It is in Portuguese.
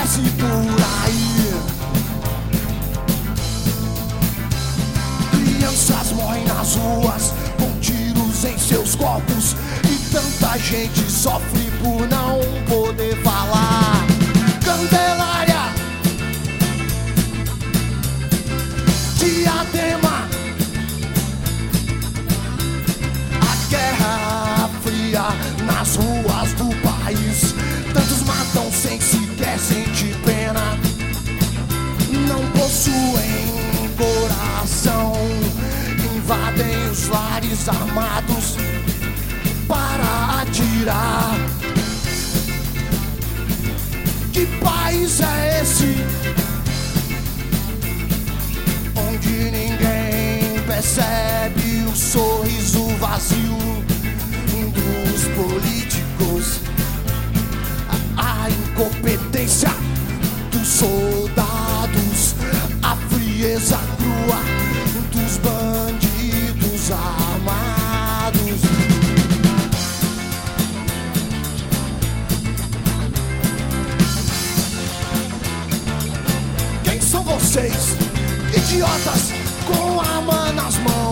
acontece por aí. Crianças morrem nas ruas com tiros em seus corpos, e tanta gente sofre por não poder falar. Candelária, Diadema, a Guerra Fria nas ruas do país. Tantos matam sem sequer sentir pena, não possuem coração, invadem os lares armados para atirar. Que país é esse onde ninguém percebe o sorriso vazio dos políticos, a incompetência dos soldados, a frieza crua dos bandidos armados? Quem são vocês, idiotas com a arma nas mãos?